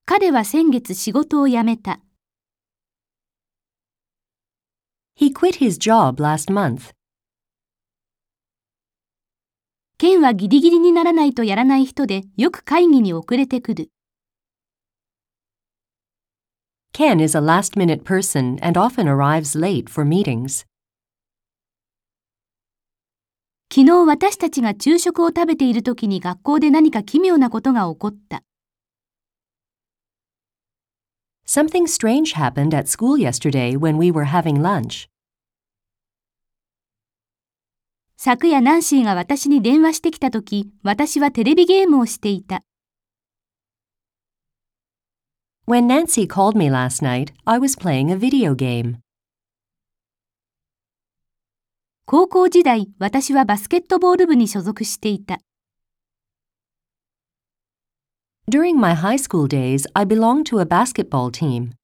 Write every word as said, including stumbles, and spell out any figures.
彼は先月仕事を辞めた。 He quit his job last month. ケンはギリギリにならないとやらない人で、よく会議に遅れてくる。 Ken is a last-minute person and often arrives late for meetings. 昨日私たちが昼食を食べているときに学校で何か奇妙なことが起こった。 Something strange happened at school yesterday when we were having lunch. 昨夜ナンシーが私に電話してきたとき、私はテレビゲームをしていた。 When Nancy called me last night, I was playing a video game. 高校時代、私はバスケットボール部に所属していた。 During my high school days, I belonged to a basketball team.